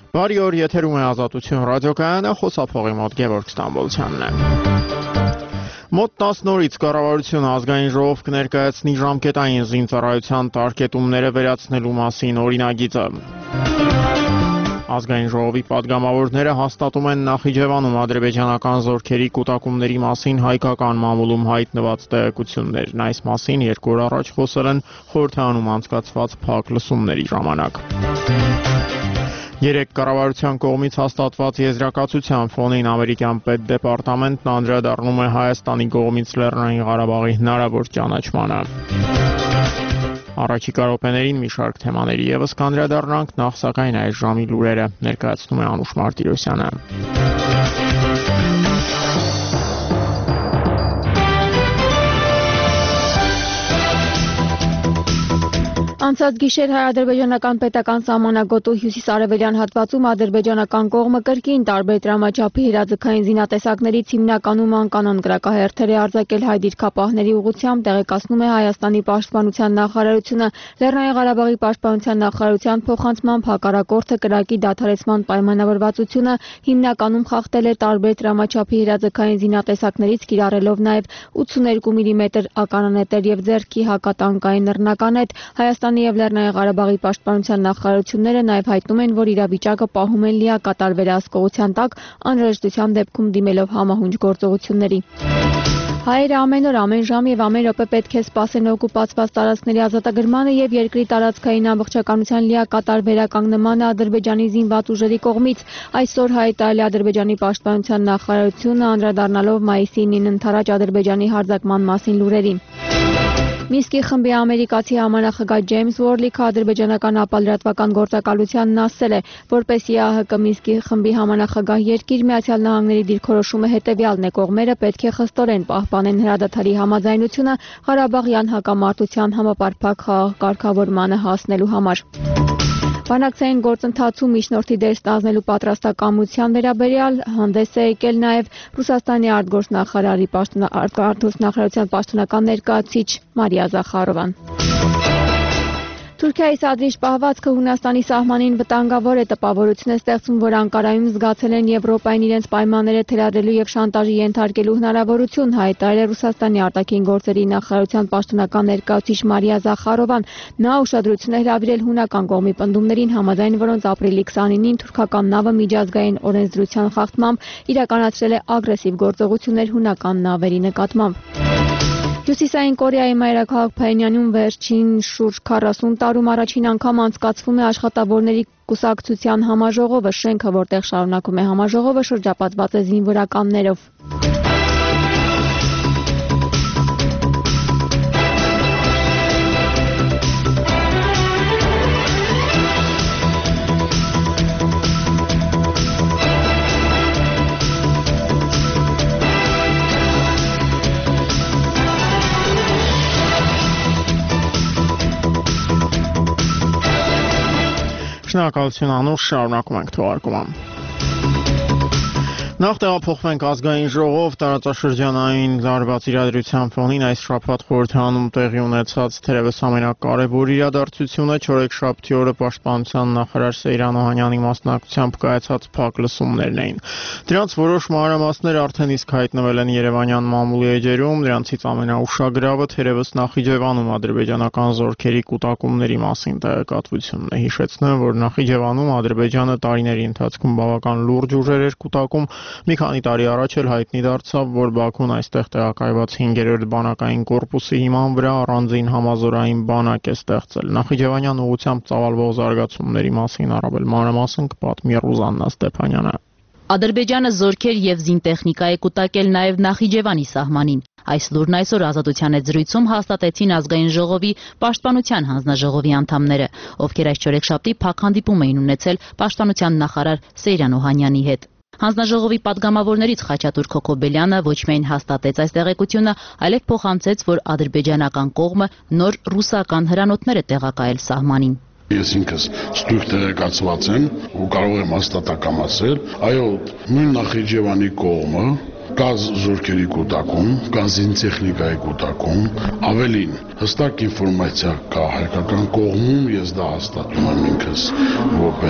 Բարի օր, եթերում է Ազատություն ռադիոկայանը, խոսափողի մոտ Գևորգ Ստամբոլցյանն է։ Մոտ 10 օրից կառավարությունը ազգային ժողով կներկայացնի ժամկետային զինծառայության տարկետումները վերացնելու մասին օրինագիծը։ Ազգային ժողովի պատգամավորները հաստատում են Նախիջևանում ադրբեջանական զորքերի կուտակումների մասին հայկական մամուլում հայտնված տեղեկություններն։ Այս մասին 2 օր առաջ խոսել են խորհրդարանում անցկացված փակ լսումների ժամանակ։ Երեկ կառավարության կողմից հաստատված եզրակացության ֆոնին ամերիկյան պետդեպարտամենտն անդրադառնում է Հայաստանի կողմից Լեռնային Ղարաբաղի հնարավոր ճանաչմանը։ Առաջիկա րոպեներին մի շարք թեմաների ևս կանդրադառնանք, նախ սակայն այս ժամի լուրերը ներկայացնում է Անուշ Մարտիրոսյանը։ Անցած գիշեր հայ-ադրբեջանական պետական սահմանագոտու հյուսիս-արևելյան հատվածում ադրբեջանական կողմը կրկին տարբեր տրամաչափի հրաձգային զինատեսակներից հիմնականում անկանոն կրակահերթեր է արձակել հայ դիրքապահների ուղղությամբ, տեղեկացնում է Հայաստանի պաշտպանության նախարարությունը։ Լեռնային Ղարաբաղի պաշտպանության նախարարության փոխանցմամբ հակառակորդը կրակի դադարեցման պայմանավորվածությունը հիմնականում խախտել է տարբեր տրամաչափի հրաձգային զինատեսակներից, կիրառելով նաև 82 մմ ականանետեր եւ ձեռքի հակատանկային նռնականետ։ Հայաստանի եւ Լեռնային Ղարաբաղի պաշտպանության նախարարությունները նաև հայտնում են, որ իրավիճակը պահում են լիակատար վերահսկողության տակ, անհրաժեշտության դեպքում դիմելով համահունչ գործողությունների։ Հայերը ամեն օր, ամեն ժամ եւ ամեն րոպե պետք է սպասեն օկուպացված տարածքների ազատագրմանը եւ երկրի տարածքային ամբողջականության լիակատար վերականգնմանը Ադրբեջանի զինված ուժերի կողմից։ Այսօր հայտարարել է Ադրբեջանի պաշտպանության նախարարությունը, անդրադառնալով մայիսի 9-ին ընթരാճ Ադրբեջանի հարձակման մասին լուրերին։ Մինսկի խմբի ամերիկացի համանախագահ Ջեյմս Ուորլիքը ադրբեջանական ապալրատվական գործակալությանն ասել է, որպեսզի ԱՀԿ Մինսկի խմբի համանախագահ երկիր Միացյալ Նահանգների դիրքորոշումը հետևյալն է. կողմերը պետք է խստորեն պահպանեն հրադադարի համաձայնությունը Ղարաբաղյան հակամարտության համապարփակ խաղաղ կարգավորմանը հասնելու համար։ Բանակցային գործընթացում միջնորդի դեր ստանձնելու պատրաստակամության վերաբերյալ հանդես է եկել նաև Ռուսաստանի արտգործնախարարության պաշտոնական ներկայացուցիչ Մարիա Զախարովան։ Թուրքիայի սադրիչ պահվածքը Հունաստանի սահմանին վտանգավոր է, տպավորություն է ստեղծում, որ Անկարայում զգացել են Եվրոպային իրենց պայմանները թելադրելու եւ շանտաժի ենթարկելու հնարավորություն, հայտարարել է Ռուսաստանի արտաքին գործերի նախարարության պաշտոնական ներկայացուցիչ Մարիա Զախարովան։ Նա ուշադրություն է հրավիրել հունական կողմի պնդումներին, համաձայն որոնց ապրիլի 29-ին թուրքական նավը միջազգային օրենսդրության խախտմամբ իրականացրել է ագրեսիվ գործողություններ հունական նավերի նկատմամբ։ Հյուսիսային Կորեայի մայրաքաղաք Փայոնյանում վերջին շուրջ 40 տարում առաջին անգամ անցկացվում է աշխատավորների կուսակցության համաժողովը։ Շենքը, որտեղ շարունակվում է համաժողովը, շրջապատված է զինվորականներով։ Շնորհակալություն Անուշ, շարունակում ենք թողարկումը։ Նախ տեղափոխվենք ազգային ժողով, տարածաշրջանային լարված իրադրության ֆոնին այս շաբաթ խորհրդարանում տեղի ունեցած թերևս ամենակարևոր իրադարձությունը չորեքշաբթի օրը պաշտպանության նախարար Սեյրան Օհանյանի մասնակցությամբ կայացած փակ լսումներն էին։ Դրանց որոշ մանրամասներ արդեն իսկ հայտնվել են Երևանյան մամուլի էջերում, դրանցից ամենաուշագրավը թերևս Նախիջևանում ադրբեջանական զորքերի կուտակումների մասին տեղեկատվությունն է։ Հիշեցնեմ, որ Նախիջևանում Ադրբեջանը տարիների ընթացքում բավական լուրջ ուժեր էր կուտակում։ Մի քանի տարի առաջ էլ հայտնի դարձավ, որ Բաքուն այստեղ տեղակայված 5-րդ բանակային կորպուսի հիման վրա առանձին համազորային բանակ է ստեղծել։ Նախիջևանյան ուղղությամբ ծավալվող զարգացումների մասին առավել մանրամասն կպատմի Ռուզաննա Ստեփանյանը։ Ադրբեջանը զորքեր եւ զինտեխնիկա է կուտակել նաեւ Նախիջևանի սահմանին։ Այս լուրն այսօր Ազատության հետ զրույցում հաստատեցին ազգային ժողովի պաշտպանության հանձնաժողովի անդամները, ովքեր այս չորեքշաբթի փակ հանդիպում էին ունեցել պաշտպանության նախարար Սեյրան Օհանյանի հետ։ Հանձնաժողովի պատգամավորներից Խաչատուր Քոքոբելյանը ոչ միայն հաստատեց այս տեղեկությունը, այլև փոխանցեց, որ ադրբեջանական կողմը նոր ռուսական հրանոթներ է տեղակայել սահմանին։ Ես ինքս ստույգ տեղեկացված եմ ու կարող եմ հաստատակամ ասել, այո, նույն Նախիջևանի կողմը կա զորքերի կուտակում, կա զինտեխնիկայի կուտակում, ավելին հստակ ինֆորմացիա կա հայկական կողմում, ես դա հաստատում եմ ինքս որպես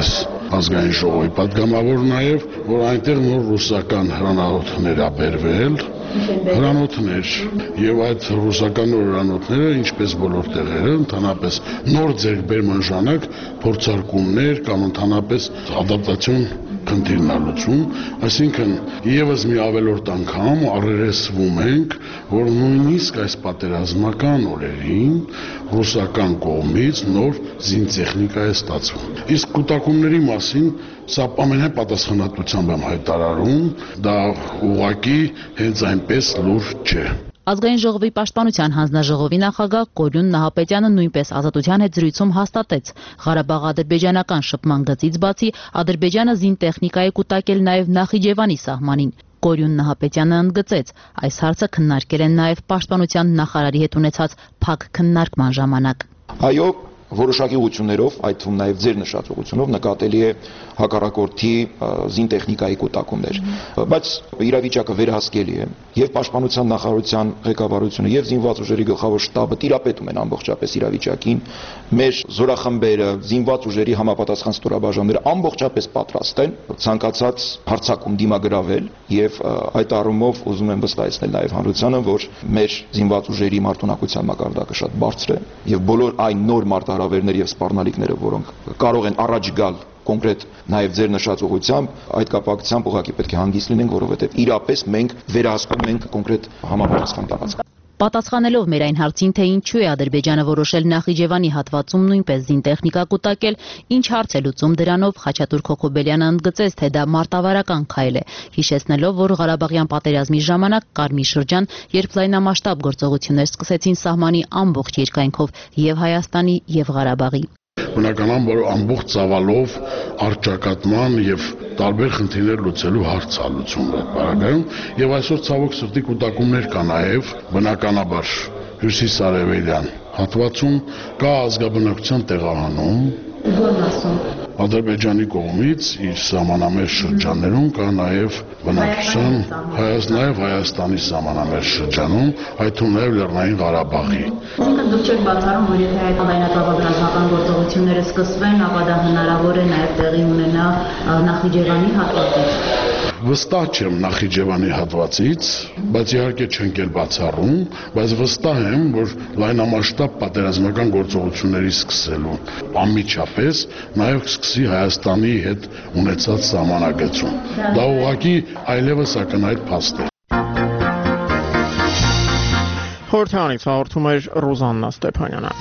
ազգային ժողովի պատգամավոր նաև, որ այնտեղ նոր ռուսական հրանոթներ ա բերվել, հրանոթներ եւ այդ ռուսական հրանոթները, ինչպես բոլոր տեղերը, ընդհանրապես նոր ձեռքբերման ժամանակ փորձարկումներ կամ ընդհանրապես ադապտացիոն քննիրն լուծում, այսինքն եւս մի ավելորդ անգամ առերեսվում ենք, որ նույնիսկ այս պատերազմական օրերին ռուսական կողմից նոր զինտեխնիկա է ստացվում։ Իսկ կուտակումների մասին սա ամենայն պատասխանատվությամբ եմ հայտարարում, դա ուղղակի հենց այնպես լուրջ չէ։ Ազգային ժողովի պաշտպանության հանձնաժողովի նախագահ Կորյուն Նահապետյանը նույնպես Ազատության հետ զրույցում հաստատեց. Ղարաբաղ-ադրբեջանական շփման գծից բացի Ադրբեջանը զինտեխնիկա է կուտակել նաև Նախիջևանի սահմանին։ Կորյուն Նահապետյանը ընդգծեց. այս հարցը քննարկել են նաև պաշտպանության նախարարի հետ ունեցած փակ քննարկման ժամանակ։ Այո, որոշակի ուղղություններով, այդ թվում նաև ձեր նշած ուղղությունով նկատելի է հակառակորդի զինտեխնիկայի կուտակումներ, բայց իրավիճակը վերահսկելի է եւ պաշտպանության նախարարության ղեկավարությունը եւ զինված ուժերի գլխավոր շտաբը տիրապետում են ամբողջապես իրավիճակին, մեր զորախմբերը, զինված ուժերի համապատասխան ստորաբաժանումները ամբողջապես պատրաստ են ցանկացած հարձակում դիմագրավել եւ այդ առումով ուզում եմ վստահեցնել նաև հանրությանը, որ մեր զինված ուժերի մարտունակության մակարդակը շատ բարձր է եւ բոլոր այն նոր մարտահրավերներ եւ սպառնալիքները, որոնք կարող են առաջ գալ կոնկրետ նաև ձեր նշած ուղղությամբ, այդ կապակցությամբ ուղղակի պետք է հանգիստ լինենք, որովհետև իրապես մենք վերահսկում ենք կոնկրետ համապատասխան տարածք։ Պատասխանելով մեր այն հարցին, թե ինչու է Ադրբեջանը որոշել Նախիջևանի հատվածում նույնպես զինտեխնիկա կուտակել, ինչ հարց է լուծում դրանով, Խաչատուր Քոքոբելյանը ընդգծեց, թե դա մարտավարական քայլ է, հիշեցնելով, որ Ղարաբաղյան պատերազմի ժամանակ կար մի շրջան, երբ լայնամասշտաբ գործողություններ սկսեցին սահմանի ամբողջ երկայնքով եւ Հայաստանի եւ Ղարաբաղի։ Բնականաբար, որ ամբողջ ծավալով առճակատման եւ տարբեր խնդիրներ լուծելու հարց է լուծում այդ բaragայում եւ այսօր ցավոք սրտի կուտակումներ կա նաեւ բնականաբար հյուսիսարևելյան հատվածում կա ազգաբնակության տեղահանում Ադրբեջանի կողմից իր սահմանամերձ շրջաններում կա նաև բնակչության նաև Հայաստանի սահմանամերձ շրջանում, այդ թվում նաև Լեռնային Ղարաբաղի։ Այսինքն դուք չեք բացառում, որ եթե այդ լայնածավալ ռազմական գործողությունները սկսվեն, ապա դա հնարավոր է նաև տեղի ունենա Նախիջևանի հատվածից։ Վստահ չեմ Նախիջևանի հատվածից, բայց իհարկե չենք էլ բացառում, բայց վստահ եմ, որ լայնամասշտաբ պատերազմական գործողությունների սկսելու անմիջապես նաև սկսի Հայաստանի հետ ունեցած սահմանագծում։ Դա ուղղակի այլևս ակնհայտ փաստ է։ Խորհրդարանից հաղորդում էր Ռուզաննա Ստեփանյանը։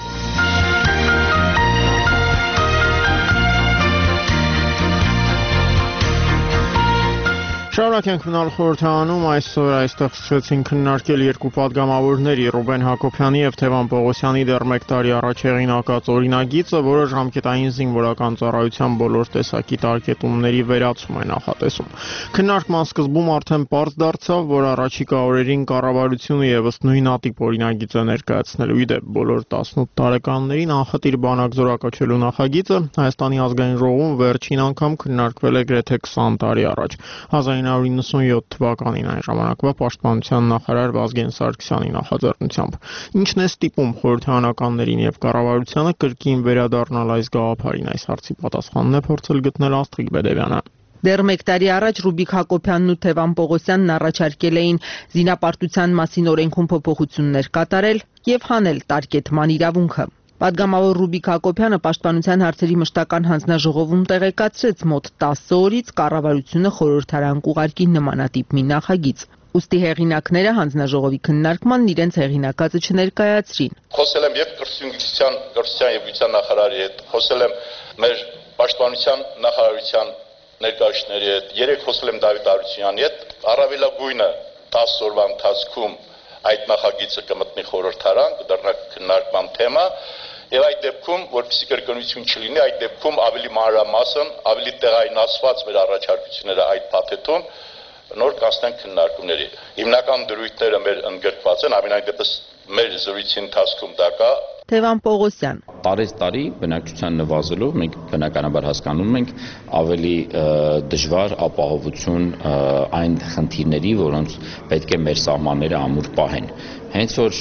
Շարունակենք մնալ խորհրդարանում, այսօր այստեղ սկսեցին քննարկել երկու պատգամավորների Ռուբեն Հակոբյանի եւ Թևան Պողոսյանի դեռ 1 տարի առաջ հեղինակած օրինագիծը, որը ժամկետային զինվորական ծառայության բոլոր տեսակի տարկետումների վերացում է նախատեսում։ Քննարկման սկզբում արդեն պարզ դարձավ, որ առաջիկա օրերին կառավարությունը եւս նույնատիպ օրինագիծ է ներկայացնելու։ Իդեպ բոլոր 18 տարեկաններին անխտիր բանակ զորակոչելու նախագիծը Հայաստանի ազգային ժողովում վերջին անգամ քննարկվել է գրեթե 20 տարի առաջ։ 1997 թվականին այն ժամանակվա պաշտպանության նախարար Վազգեն Սարգսյանի նախաձեռնությամբ։ Ինչն է ստիպում խորհրդարանականներին եւ կառավարությանը կրկին վերադառնալ այս գաղափարին, այս հարցի պատասխանն է փորձել գտնել Աստղիկ Բեդևյանը։ Դեռ 1 տարի առաջ Ռուբիկ Հակոբյանն ու Թևան Պողոսյանն առաջարկել էին զինապարտության մասին օրենքում փոփոխություններ կատարել եւ հանել տարկետման իրավունքը։ Պատգամավոր Ռուբիկ Հակոբյանը պաշտպանության հարցերի մշտական հանձնաժողովում տեղեկացրեց մոտ 10 օրից կառավարությունը խորհրդարան կուղարկի նմանատիպ մի նախագիծ։ Ուստի հեղինակները հանձնաժողովի քննարկմանն իրենց հեղինակածը չներկայացրին։ Խոսել եմ եւ կրթության եւ գիտության նախարարի հետ, խոսել եմ մեր պաշտպանության նախարարության ներկայացուցիչների հետ, երեք խոսել եմ Դավիթ Արությունյանի հետ, առավելագույնը 10 օրվա ընթացքում այդ նախագիծը կմտնի խորհրդարան, կդառնա քննարկման թեմա, եւ այդ դեպքում, որպեսզի կրկնություն չլինի, այդ դեպքում ավելի մանրամասն, ավելի տեղայնացված մեր առաջարկությունները այդ փաթեթում նոր կասնեն քննարկումների։ Հիմնական դրույթները մեր ընդգրկված են, ամենայն դեպս մեր զրույցի ընթացքում դա կա։ Թևան Պողոսյան տարի բնակչության նվազելով մենք բնականաբար հասկանում ենք ավելի դժվար ապահովություն այն խնդիրների, որոնց պետք է մեր սահմանները ամուր պահեն։ Հենց որ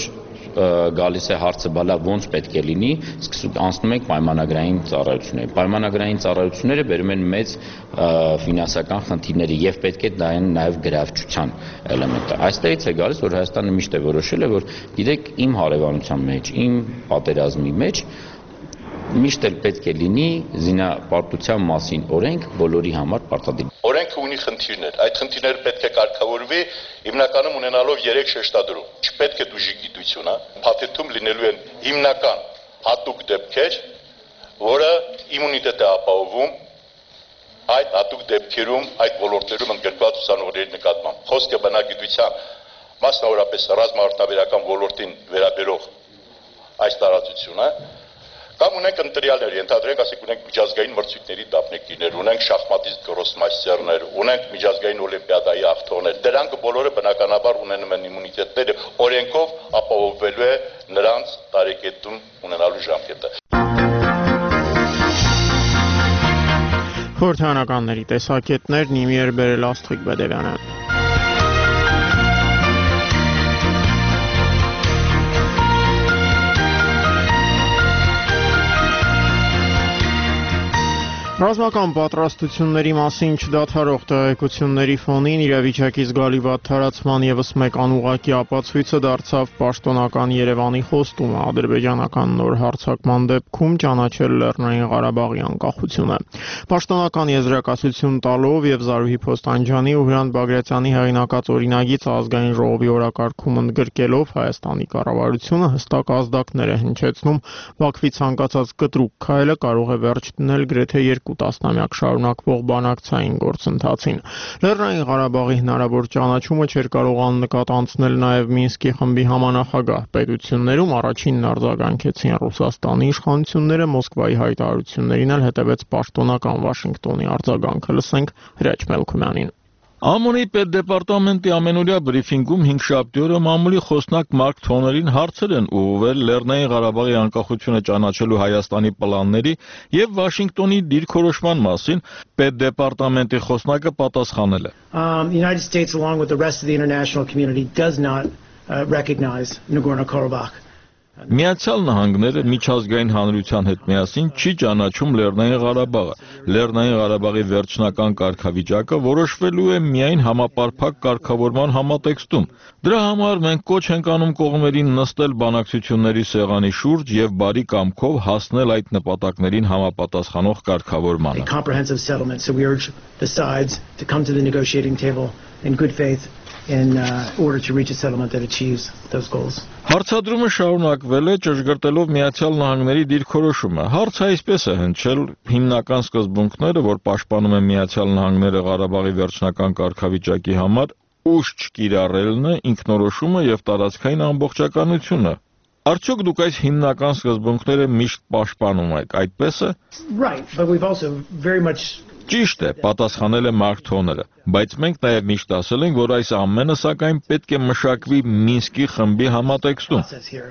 գալիս է հարցը բալա ոնց պետք է լինի, անցնում ենք պայմանագրային ծառայությունների։ Պայմանագրային ծառայությունները բերում են մեծ ֆինանսական խնդիրների եւ պետք է դային նաեւ գրավչության էլեմենտը։ Այստեղից է գալիս, որ Հայաստանը միշտ է որոշել է, որ գիտեք, իմ հարևանության մեջ, իմ պատերազմի մեջ միշտ էլ պետք է լինի զինապարտության մասին օրենք բոլորի համար պարտադիր։ Օրենքը ունի խնդիրներ, այդ խնդիրները պետք է կարգավորվի հիմնականում ունենալով 3 շեշտադրում։ Չպետք է դուժի գիտությունը, փաթեթում լինելու են հիմնական հատուկ դեպքեր, որը իմունիտետ է ապահովում այդ հատուկ դեպքերում, այդ ոլորտներում ընդգրկված ուսանողների նկատմամբ։ Խոսքը բնագիտության, մասնավորապես ռազմաարտադրական ոլորտին վերաբերող այս տարածությունը Կամ ունենք ընտրյալներ, ենթադրենք, ասենք ունենք միջազգային մրցույթների դափնեկիրներ, ունենք շախմատիստ գրոսմայստերներ, ունենք միջազգային օլիմպիադայի աղթողներ։ Դրանք բոլորը բնականաբար ունենում են իմունիտետները, օրենքով ապահովվելու է նրանց տարեկետում ունենալու ժամկետը։ Խորհրդարանականների տեսակետներն իմիեր բերել Աստղիկ Բեդևյանը։ Ռազմական պատրաստությունների մասին չդադարող տեղեկությունների ֆոնին իրավիճակի զգալի վատթարացման ևս մեկ անուղղակի ապացույցը դարձավ պաշտոնական Երևանի խոստումը ադրբեջանական նոր հարձակման դեպքում ճանաչել Լեռնային Ղարաբաղի անկախությունը։ Պաշտոնական եզրակացություն տալով եւ Զարուհի Փոստանջյանի ու Հրանտ Բագրատյանի հեղինակած օրինագիծ ազգային ժողովի օրակարգում ընդգրկելով Հայաստանի կառավարությունը հստակ ազդակներ է հնչեցնում Բաքվի ցանկացած կտրուկ քայլը կարող է վերջ դնել գրեթե 2 տասնամյակ շարունակվող բանակցային գործընթացին։ Լեռնային Ղարաբաղի հնարավոր ճանաչումը չէր կարող աննկատ անցնել նաև Մինսկի խմբի համանախագահ պետություններում առաջինն արձագանքեցին Ռուսաստանի իշխանությունները, Մոսկվայի հայտարարություններին էլ հետևեց պաշտոնական Վաշինգտոնի արձագանքը, լսենք Հրաչ Մելքումյանին։ ԱՄՆ-ի պետդեպարտամենտի ամենօրյա բրիֆինգում 5-շաբթի օրը մամուլի խոսնակ Մարկ Թոներին հարցեր են ուղղվել Լեռնային Ղարաբաղի անկախությունը ճանաչելու Հայաստանի պլանների եւ Վաշինգտոնի դիրքորոշման մասին, պետդեպարտամենտի խոսնակը պատասխանել է. The United States along with the rest of the international community does not recognize Nagorno-Karabakh. Միացյալ Նահանգները միջազգային հանրության հետ միասին չի ճանաչում Լեռնային Ղարաբաղը։ Լեռնային Ղարաբաղի վերջնական կարգավիճակը որոշվելու է միայն համապարփակ կարգավորման համատեքստում։ Դրա համար մենք կոչ ենք անում կողմերին նստել բանակցությունների սեղանի շուրջ եւ բարի կամքով հասնել այդ նպատակներին համապատասխանող կարգավորմանը։ A comprehensive settlement, so we urge the sides to come to the negotiating table in good faith in order to reach a settlement that achieves those goals. Հարցադրումը շարունակվել է ճշգրտելով Միացյալ Նահանգների դիրքորոշումը։ Հարցը այսպես է հնչել հիմնական սկզբունքները, որ պաշտպանում են Միացյալ Նահանգները Ղարաբաղի վերջնական կարգավիճակի համար, ուժ չկիրառելն է, ինքնորոշումը եւ տարածքային ամբողջականությունը։ Արդյոք դուք այս հիմնական սկզբունքները միշտ պաշտպանում եք, այդպես է։ Right, but we've also very much Ճիշտ է, պատասխանել է Մարկ Թոները, բայց մենք նաև միշտ ասել ենք, որ այս ամենը սակայն պետք է մշակվի Մինսկի խմբի համատեքստում։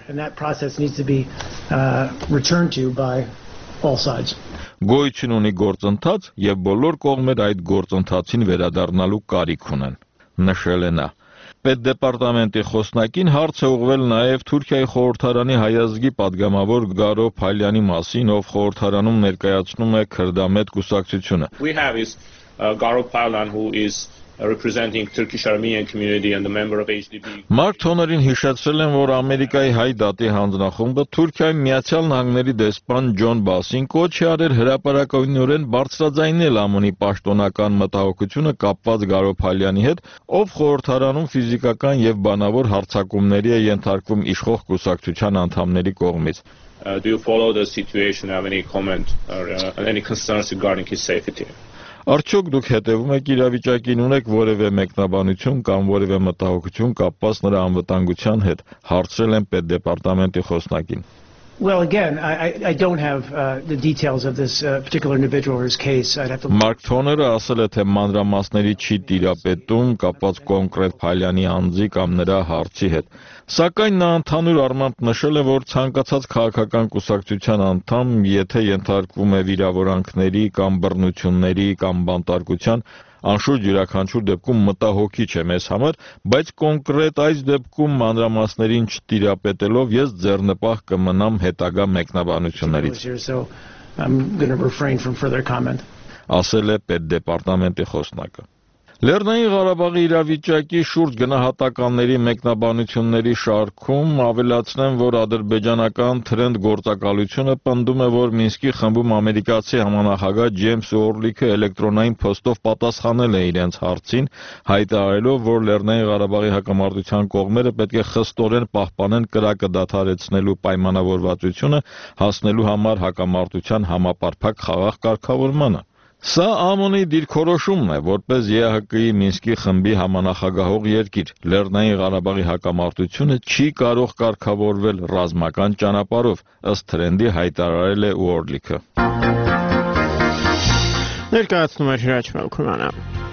Գոյություն ունի գործընթաց եւ բոլոր կողմերը այդ գործընթացին վերադառնալու կարիք ունեն, նշել է նա։ Պետդեպարտամենտի խոսնակին հարց է ուղղվել նաև Թուրքիայի խորհրդարանի հայազգի падգամավոր Գարո Փալյանի մասին, ով խորհրդարանում ներկայացնում է քրդամետ կուսակցությունը։ We have is Garo Palyan, who is representing Turkish Armenian community and the member of HDP. Մարկ Թոներին հիշեցրել են, որ Ամերիկայի հայ դատի հանձնախումբը Թուրքիայի Միացյալ Նահանգների դեսպան Ջոն Բասին կոչ է արել հրապարակայնորեն բարձրաձայնել ԱՄՆ-ի պաշտոնական մտահոգությունը կապված Գարո Փալյանի հետ, ով խորհրդարանում ֆիզիկական եւ բանավոր հարձակումների է ենթարկվում իշխող կուսակցության անդամների կողմից։ Do you follow the situation? Have any comment or any concerns regarding his safety? Արդյոք դուք հետևում եք իրավիճակին, ունեք որևէ մեկնաբանություն կամ որևէ մտահոգություն կապված նրա անվտանգության հետ, հարցրել են պետդեպարտամենտի խոսնակին։ Well, again, I don't have the details of this particular individual or his case. I'd have to. Մարկ Թոները ասել է, թե մանրամասների չի տիրապետում կապված կոնկրետ Փալյանի անձի կամ նրա հարցի հետ։ Սակայն նա ընդհանուր առմամբ նշել է, որ ցանկացած քաղաքական կուսակցության անդամ, եթե ենթարկվում է վիրավորանքների կամ բռնությունների կամ բանտարկության, Անշուշտ յուրաքանչյուր դեպքում մտահոգիչ է մեզ համար, բայց կոնկրետ այս դեպքում մանրամասներին չտիրապետելով ես ձեռնպահ կմնամ հետագա մեկնաբանություններից։ Ասել է պետդեպարտամենտի խոսնակը։ Լեռնային Ղարաբաղի իրավիճակի շուրջ գնահատականների մեկնաբանությունների շարքում ավելացնեմ, որ ադրբեջանական թրենդ գործակալությունը պնդում է, որ Մինսկի խմբում ամերիկացի համանախագահ Ջեյմս Օրլիքը էլեկտրոնային փոստով պատասխանել է իրենց հարցին, հայտարարելով, որ Լեռնային Ղարաբաղի հակամարտության կողմերը պետք է խստորեն պահպանեն կրակը դադարեցնելու պայմանավորվածությունը, հասնելու համար հակամարտության համապարփակ խաղաղ կարգավորմանը։ Սա ԱՄՆ-ի դիրքորոշումն է, որպես ԵԱՀԿ-ի Մինսկի խմբի համանախագահող երկիր։ Լեռնային Ղարաբաղի հակամարտությունը չի կարող կարգավորվել ռազմական ճանապարհով, ըստ թրենդի հայտարարել է Օրլիքը։ Ներկայացնում է Հրաչ Մելքումյանը։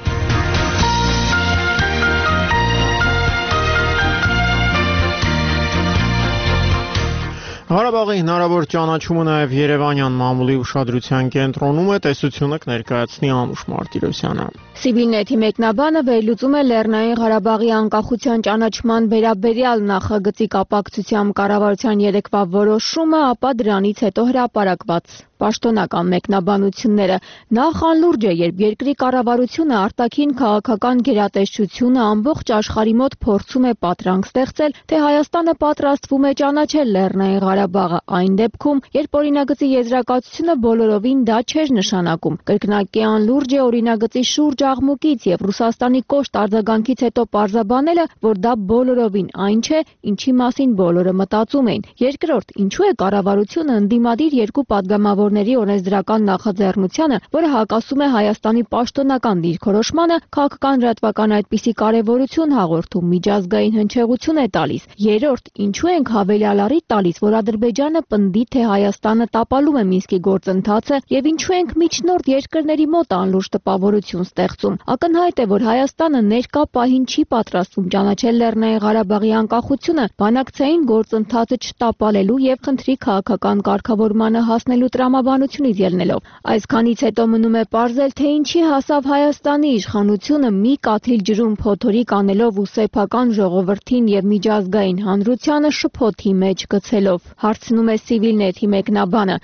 Ղարաբաղի հնարավոր ճանաչումը նաև Երևանյան մամուլի ուշադրության կենտրոնում է, տեսությունը կներկայացնի Անուշ Մարտիրոսյանը։ Civilnet-ի մեկնաբանը վերլուծում է Լեռնային Ղարաբաղի անկախության ճանաչման վերաբերյալ նախագծի կապակցությամբ կառավարության երեկվա որոշումը, ապա դրանից հետո հրապարակված պաշտոնական մեկնաբանությունները։ Նախ անլուրջ է, երբ երկրի կառավարությունը արտաքին քաղաքական գերատեսչությունը ամբողջ աշխարհի մոտ փորձում է պատրանք ստեղծել, թե Հայաստանը պատրաստվում է ճանաչել Լեռնային Ղարաբաղը այն դեպքում, երբ օրինագծի եզրակացությունը բոլորովին դա չէր նշանակում։ Կրկնակի անլուրջ է օրինագծի շուրջ աղմուկից եւ Ռուսաստանի կոշտ արձագանքից հետո պարզաբանելը, որ դա բոլորովին այն չէ, ինչի մասին բոլորը մտածում էին։ Երկրորդ, ինչու է կառավարությունը ընդդիմադիր երկու падգամավորների օրենսդրական նախաձեռնությանը, որը հակասում է Հայաստանի պաշտոնական դիրքորոշմանը, քաղաքական լրատվական այդպիսի կարևորություն հաղորդում, միջազգային հնչեղություն է տալիս։ Երրորդ, ինչու ենք հավելյալ առիթ տալիս, որ Ադրբեջանը պնդի, թե Հայաստանը տապալում է Մինսկի գործընթացը եւ ինչու ենք միջնորդ երկրների մոտ անլուրջ տպավորություն ստեղծում։ Ակնհայտ է, որ Հայաստանը ներկա պահին չի պատրաստվում ճանաչել Լեռնային Ղարաբաղի անկախությունը, բանակցային գործընթացը չտապալելու եւ խնդրի քաղաքական կարգավորմանը հասնելու տրամաբանությունից ելնելով։ Այսքանից հետո մնում է պարզել, թե ինչի հասավ Հայաստանի իշխանությունը մի կաթիլ ջրում փոթորիկ անելով ու սեփական ժողովրդին եւ միջազգային հանրությանը շփոթի մեջ գցելով։ Հարցնում է Civilnet-ի մեկնաբանը։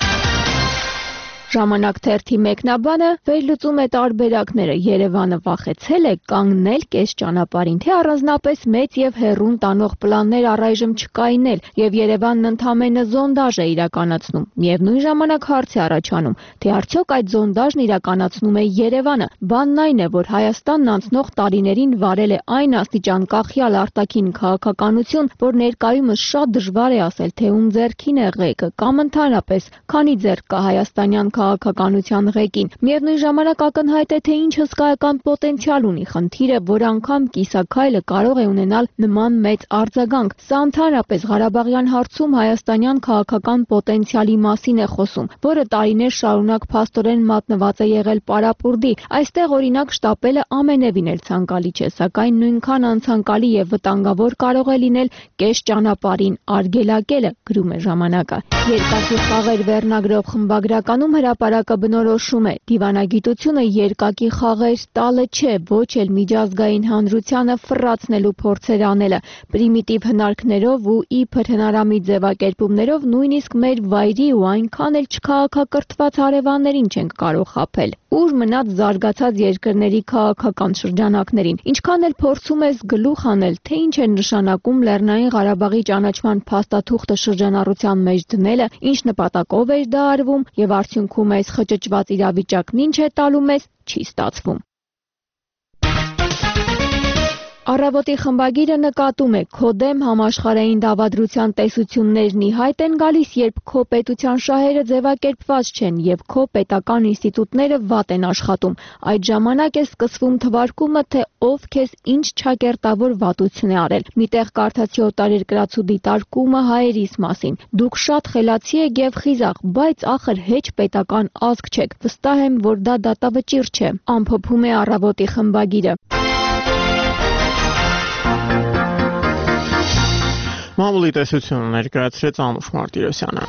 Ժամանակ թերթի մեկնաբանը վերլուծում է տարբերակները։ Երևանը վախեցել է կանգնել կես ճանապարհին, թե առանձնապես մեծ եւ հեռուն տանող պլաններ առայժմ չկային էլ, եւ Երևանն ընդամենը զոնդաժ է իրականացնում։ Միևնույն ժամանակ հարց է առաջանում, թե արդյոք այդ զոնդաժն իրականացնում է Երևանը։ Բանն այն է, որ Հայաստանն անցնող տարիներին վարել է այն աստիճան կախյալ արտաքին քաղաքականություն, որ ներկայումս շատ դժվար է ասել, թե ում ձեռքին է ղեկը, կամ ընդհանրապես քանի ձեռք կա հայաստանյան քաղաքականության ղեկին։ Միևնույն ժամանակ ակնհայտ է, թե ինչ հսկայական պոտենցիալ ունի խնդիրը, որ անգամ կիսաքայլը կարող է ունենալ նման մեծ արձագանք։ Սա ընդհանրապես Ղարաբաղյան հարցում հայաստանյան քաղաքական պոտենցիալի մասին է խոսում, որը տարիներ շարունակ փաստորեն մատնված է եղել պարապուրդի։ Այստեղ օրինակ շտապելը ամենևին էլ ցանկալի չէ, սակայն նույնքան անցանկալի եւ վտանգավոր կարող է լինել կես ճանապարհին արգելակելը, գրում է ժամանակը։ Երկակի խաղեր վերնագրով խմբագրականում հրապարակը բնորոշում է. դիվանագիտությունը երկակի խաղեր տալը չէ, ոչ էլ միջազգային հանրությանը ֆռացնելու փորձեր անելը, պրիմիտիվ հնարքներով ու իբր հնարամիտ ձևակերպումներով նույնիսկ մեր վայրի ու այնքան էլ չքաղաքակրթված հարևաններին չենք կարող խաբել։ Ուր մնաց զարգացած երկրների քաղաքական շրջանակներին։ Ինչքան էլ փորձում ես գլուխ անել, թե ինչ է նշանակում Լեռնային Ղարաբաղի ճանաչման փաստաթուղթը շրջանառության մեջ դնելը, ինչ նպատակով էր դա արվում եւ արդյունքում այս խճճված իրավիճակն ինչ է տալու մեզ, չի ստացվում։ Առավոտի խմբագիրը նկատում է, քո դեմ համաշխարհային դավադրության տեսություններն ի հայտ են գալիս, երբ քո պետության շահերը ձևակերպված չեն եւ քո պետական ինստիտուտները վատ են աշխատում։ Այդ ժամանակ է սկսվում թվարկումը, թե ով քեզ ինչ չակերտավոր վատություն է արել։ Միտեղ կարդացի օտարերկրացու դիտարկումը հայերիս մասին։ Դուք շատ խելացի եք եւ խիզախ, բայց ախր հեչ պետական ազգ չեք։ Վստահ եմ, որ դա դատավճիռ չէ, ամփոփում է Առավոտի խմբագիրը։ Մամուլի տեսությունը ներկայացրեց Անուշ Մարտիրոսյանը։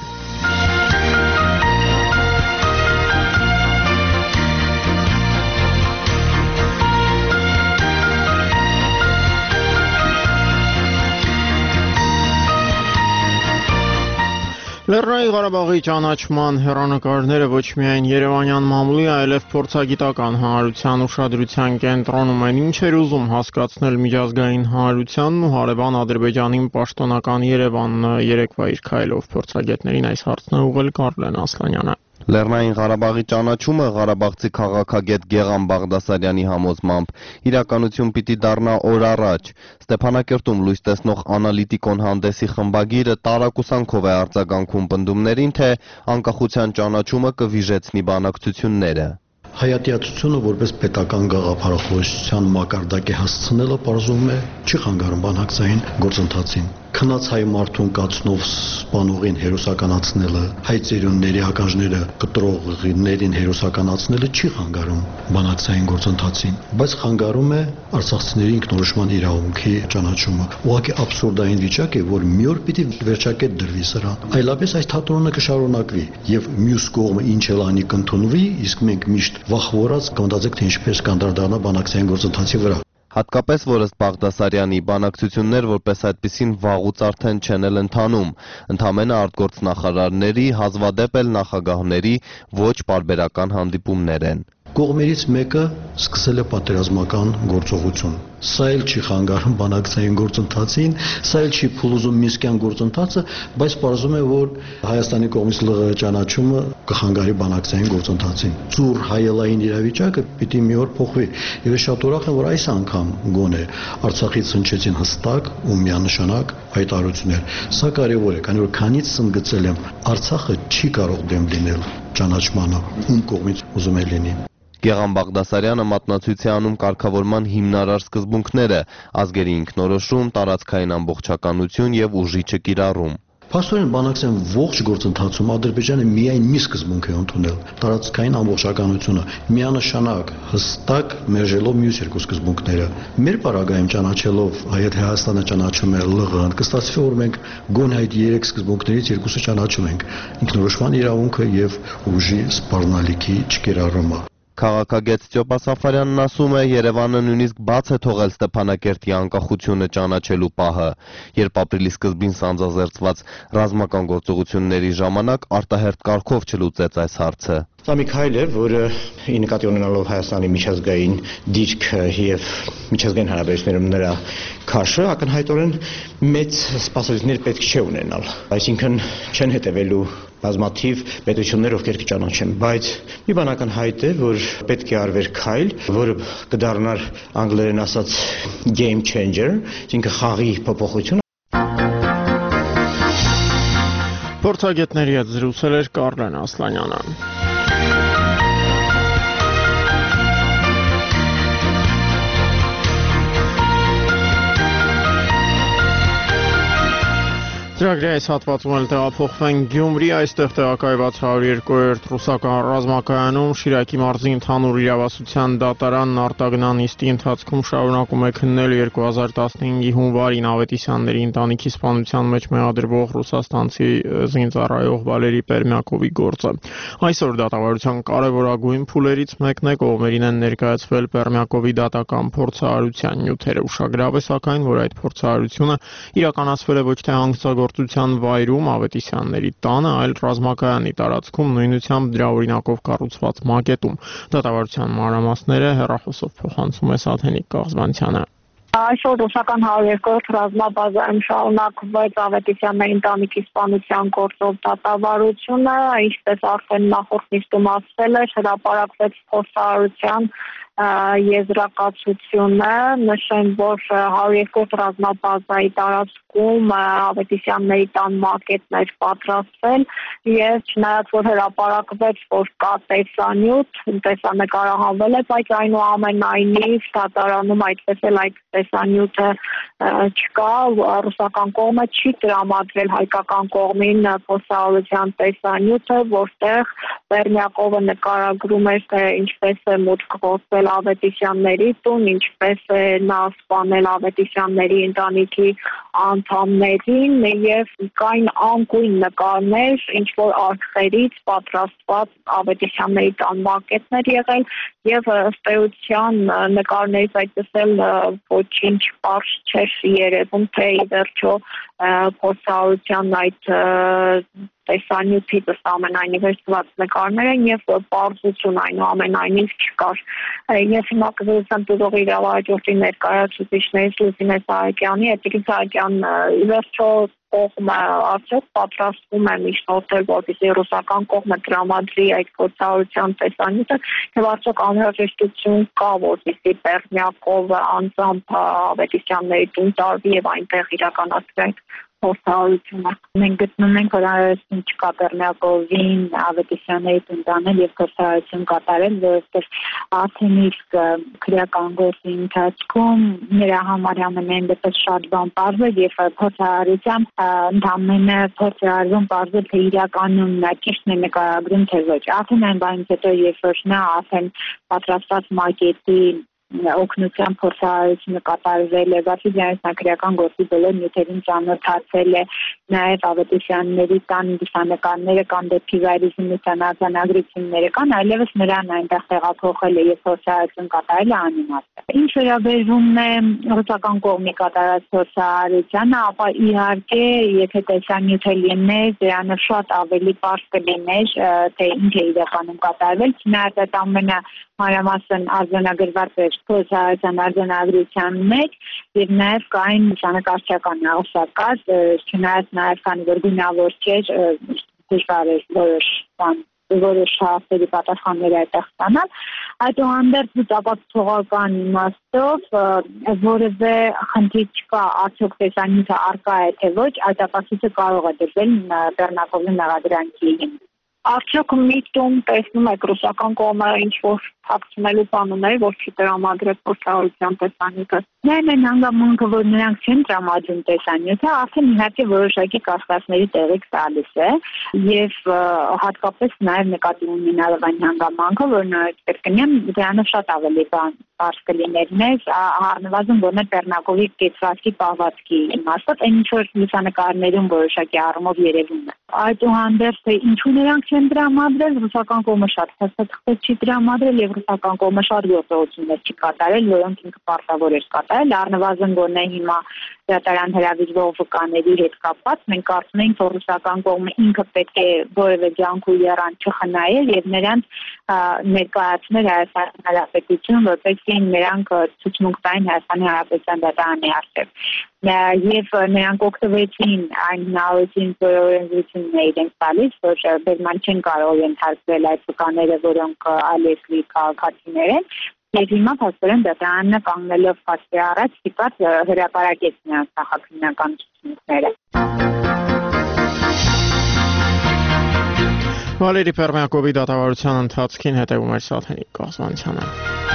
Լեռնային Ղարաբաղի ճանաչման հեռանկարները ոչ միայն երևանյան մամուլի, այլև փորձագիտական հանրության ուշադրության կենտրոնում են, ինչ էր ուզում հասկացնել միջազգային հանրությանն ու հարևան Ադրբեջանին պաշտոնական Երևանը երեկվա իր քայլով փորձագետներին այս հարցն է ուղղել Կարլեն Ասլանյանը։ Լեռնային Ղարաբաղի ճանաչումը ղարաբաղցի քաղաքագետ Գեղամ Բաղդասարյանի համոզմամբ իրականություն պիտի դառնա օր առաջ։ Ստեփանակերտում լույս տեսնող անալիտիկոն հանդեսի խմբագիրը տարակուսանքով է արձագանքում պնդումներին, թե անկախության ճանաչումը կվիժեցնի բանակցությունները։ Հայատյացությունը որպես պետական գաղափարախոսության մակարդակ է հասցնելը պարզվում է չի խանգարում բանակցային գործընթացին։ Քնած հայ մարդուն կացնով սպանողին հերոսականացնելը, հայ ծերունների ականջները կտրողներին հերոսականացնելը չի խանգարում բանակցային գործընթացին, բայց խանգարում է արցախցիների ինքնորոշման իրավունքի ճանաչումը։ Ուղղակի աբսուրդային վիճակ է, որ մի օր պիտի վերջակետ դրվի սրան։ Այլապես այս թատրոնը կշարունակվի եւ մյուս կողմը ինչ էլ անի կընդունվի, իսկ մենք միշտ վախվորած կմտածենք, թե ինչպես կանդրադառնա բանակցային գործընթացի վրա։ Հատկապես, որ ըստ Բաղդասարյանի բանակցություններ որպես այդպիսին վաղուց արդեն չեն էլ ընթանում, ընդամենը արտգործնախարարների, հազվադեպ էլ նախագահների ոչ պարբերական հանդիպումներ են։ Կողմերից մեկը սկսել է պատերազմական գործողություն։ Սա էլ չի խանգարում բանակցային գործընթացին, սա էլ չի փլուզում Մինսկյան գործընթացը, բայց պարզվում է, որ Հայաստանի կողմից ԼՂՀ ճանաչումը կխանգարի բանակցային գործընթացին։ Ծուռ հայելային իրավիճակը պիտի մի օր փոխվի, եւ ես շատ ուրախ եմ, որ այս անգամ գոնե Արցախից հնչեցին հստակ ու միանշանակ հայտարարություններ։ Սա կարևոր է, քանի որ քանից ընդգծել եմ, Արցախը չի կարող դեմ լինել ճանաչմանը, ում կողմից ուզում է լինի։ Գեղամ Բաղդասարյանը մատնացույց է անում կարգավորման հիմնարար սկզբունքները՝ ազգերի ինքնորոշում, տարածքային ամբողջականություն եւ ուժի չկիրառում։ Փաստորեն բանակցային ողջ գործընթացում Ադրբեջանը միայն մի սկզբունք է ընդունել՝ տարածքային ամբողջականությունը, միանշանակ, հստակ մերժելով մյուս երկու սկզբունքները։ Մեր պարագայում ճանաչելով այդ Հայաստանը ճանաչում է ԼՂՀ-ն, կստացվի, որ մենք գոնե այդ երեք սկզբունքներից երկուսը ճանաչում ենք՝ ինքնորոշման իրավունքը եւ ուժի սպառնալիքի չկիրառումը։ Քաղաքագետ Ստյոպա Սաֆարյանն ասում է, Երևանը նույնիսկ բաց է թողել Ստեփանակերտի անկախությունը ճանաչելու պահը, երբ ապրիլի սկզբին սանձազերծված ռազմական գործողությունների ժամանակ արտահերթ կարգով չլուծեց այս հարցը։ Սա մի քայլ է, որը ի նկատի ունենալով Հայաստանի միջազգային դիրքը եւ միջազգային հարաբերություններում նրա քաշը, ակնհայտորեն մեծ սպասելիքներ պետք չէ ունենալ։ Այսինքն չեն հետևելու բազմաթիվ պետություններ, ովքեր կճանաչեն, բայց մի բան ակնհայտ է, որ պետք է արվեր քայլ, որը կդառնար անգլերեն ասած game changer, այսինքն խաղի փոփոխություն։ Փորձագետների հետ զրուցել էր Կարլեն Ասլանյանը։ Ծրագրի այս հատվածում էլ տեղափոխվենք Գյումրի, այստեղ տեղակայված 102-րդ ռուսական ռազմակայանում Շիրակի մարզի ընդհանուր իրավասության դատարանն արտագնան նիստի ընթացքում շարունակում է քննել 2015-ի հունվարին Ավետիսյանների ընտանիքի սպանության մեջ մեղադրվող ռուսաստանցի զինծառայող Վալերի Պերմյակովի գործը։ Այսօր դատավարության կարևորագույն փուլերից մեկն է կողմերին են ներկայացվել Պերմյակովի դատական փորձարարության նյութերը։ Ուշագրավ է սակայն, որ այդ փորձարարությունը իրականացվել է ոչ թե հանգստագործության վայրում Ավետիսյանների տանը, այլ ռազմակայանի տարածքում նույնությամբ դրա օրինակով կառուցված մակետում։ Դատավարության մանրամասները հեռախոսով փոխանցում է Սաթենիկ Կաղզմանցյանը։ Այսօր ռուսական 102-րդ ռազմաբազայում շարունակվեց Ավետիսյանների ընտանիքի սպանության գործով դատավարությունը, ինչպես արդեն նախորդ նիստում ասվել էր, հրապարակվեց փորձարարության եզրակացությունը, նշեմ, որ 102-րդ ռազմաբազայի տարածքում Ավետիսյանների տան մակետներ պատրաստվել եւ չնայած որ հրապարակվեց, որ կա տեսանյութ, տեսանկարահանվել է, բայց այնուամենայնիվ դատարանում այդպես էլ այդ տեսանյութը չկա, ռուսական կողմը չի տրամադրել հայկական կողմին փորձարարության տեսանյութը, որտեղ Պերմյակովը նկարագրում էր, թե ինչպես է մուտք գործել Ավետիսյանների տուն, ինչպես է նա սպանել Ավետիսյանների ընտանիքի անդամներին եւ կային անկույն նկարներ, ինչ որ արխերից պատրաստված Ավետիսյանների տան մակետներ եղել եւ ըստ էության նկարներից այդպես էլ ոչինչ պարզ չէր երևում, թե ի վերջո փորձարարության այդ տեսանյութի ամենայնիվ հեշտված նկարներ են եւ պարզություն այնուամենայնիվ չկար։ Ես հիմա կզրուցեմ տվյալի իրավահաջորդի ներկայացուցիչներից Լուսինե Սահակյանի, Էթիկի Սահակյան վերջո կողմը արդյոք պատրաստվում է միջնորդել, որպեսզի ռուսական կողմը տրամադրի այդ գործառույթության տեսանյութը, եւ արդյոք անհրաժեշտություն կա, որպեսզի Պերմյակով անձամբ Ավետիսյանների տուն տարվի եւ այնտեղ իրականացվի այդ գործառույթումը։ Մենք գտնում ենք, որ հարցին չկա Պերմյակովին Ավետիսյանների տուն տանել եւ գործառույթություն կատարել, որովհետեւ արդեն իսկ քրեական գործի ընթացքում նրա համար ամենայն դեպս շատ բան պարզ է եւ փորձառությամբ ընդամենը փորձառում պարզ է թե իրականում նա ճիշտն է նկարագրում թե ոչ։ Արդեն այն բանից հետո երբ որ նա արդեն պատրաստած մակետի օգնությամբ փորձառությունը կատարվել է, բացի դրանից նա քրեական գործի բոլոր նյութերին ծանոթացել է, նաև Ավետիսյանների տան լուսանկարները կամ դեպի վայրիզմության արձանագրությունները կան, այլևս նրան այնտեղ տեղափոխել է եւ փորձառություն կատարել է անիմաց։ Ինչ վերաբերում է ռուսական կողմի կատարած փորձառությանը, ապա իհարկե, եթե տեսանյութը լիներ, դրանով շատ ավելի պարզ կլիներ, թե ինչ է իրականում կատարվել, չնայած այդ ամենը մանրամասն արձանագրված էր փորձառության արձանագրության մեջ եւ նաեւ կային նշանակարչական աղսակած, չնայած նաեւ քանի որ գունավոր չէր, դժվար էր որոշ հարցերի պատասխանները այդտեղ ստանալ, այդուհանդերձ ապացուցողական իմաստով որևէ խնդիր չկա, արդյոք տեսանյութը առկա է թե ոչ, այդ ապացույցը կարող է դրվել Պերմյակովի մեղադրանքի։ Արդյոք միտում տեսնում եք ռուսական կողմը ինչ-որ թաքցնելու բան ուներ, որ չի տրամադրել փորձառության տեսանյութը։ Այն հանգամանքը, որ նրանք չեն տրամադրում տեսանյութը, արդեն իհարկե որոշակի կասկածների տեղիք տալիս է եւ հատկապես նաեւ նկատի ունենալով այն հանգամանքը, որ կրկնեմ, դրանով շատ ավելի բարձ կլիներ մեզ, առնվազն որն է Պերմյակովի կեցվածքի պահվածքի իմաստով, այն ինչ որ լուսանկարներում որոշակի առումով երևում է։ Այդուհանդերձ թե ինչու նրանք չեն տրամադրել, ռուսական կողմը շատ փաստաթղթեր չի տրամադրել եւ ռուսական կողմը շատ գործողություններ չի կատարել, որոնք ինքը պարտավոր էր կատարել, առնվազն գոնե հիմա դատարան հրավիրվող վկաների հետ կապված մենք կարծում ենք, որ ռուսական կողմը ինքը պետք է որևէ ջանք ու եռան չխնայել եւ նրանց ներկայացնել Հայաստանի Հանրապետություն, որպեսզի նրանք ցուցմունք տային Հայաստանի Հանրապետության դատարանի առջեւ։ Եվ նրանք օգտվեցին այն հնարավորությունից, որ օրենսդրությունն է իրենց տալիս, որ բերման չեն կարող ենթարկվել այդ վկաները, որոնք այլևս քաղաքացիներ են։ Եվ հիմա փաստորեն դատարանը կանգնելով փաստի առաջ ստիպած հրապարակեց նրանց նախաքննական ցուցմունքները։ Վալերի Պերմյակովի դատավարության ընթացքին հետևում էր Սաթենիկ Կազմանցյանը։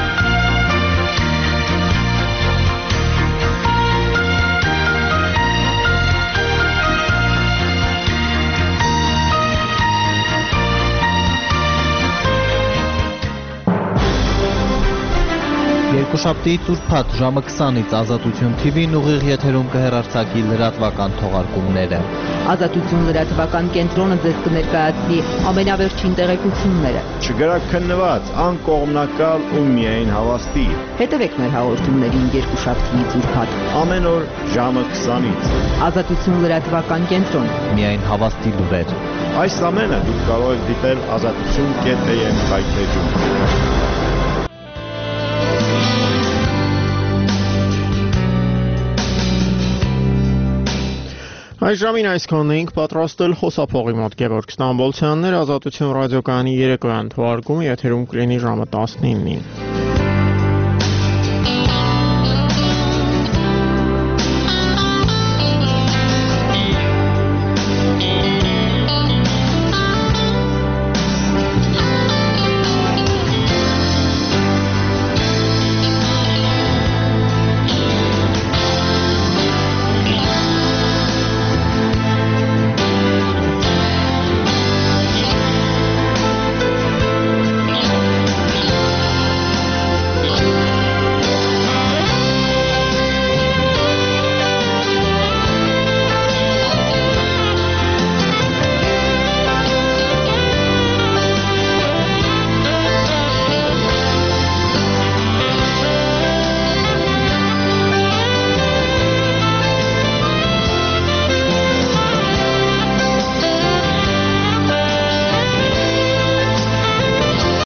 Երկուշաբթի Տուրփաթ ժամը 20-ից Ազատություն TV-ն ուղիղ եթերում կհեռարձակի լրատվական թողարկումները։ Ազատություն լրատվական կենտրոնը ձեզ կներկայացնի ամենավերջին տեղեկությունները։ Չգրաքննված, անկողմնակալ ու միայն հավաստի։ Հետևեք մեր հաղորդումներին երկուշաբթի Տուրփաթ։ Ամեն օր ժամը 20-ից։ Ազատություն լրատվական կենտրոն։ Միայն հավաստի լուրեր։ Այս ամենը դուք կարող եք դիտել azatutun.am վայթեջում։ Այս ժամին այսքանն էինք պատրաստել խոսափողի մոտ Գևորգ Ստամբոլցյաններ, Ազատություն ռադիոկայանի երեկոյան թողարկումը եթերում կլինի ժամը 19-ին։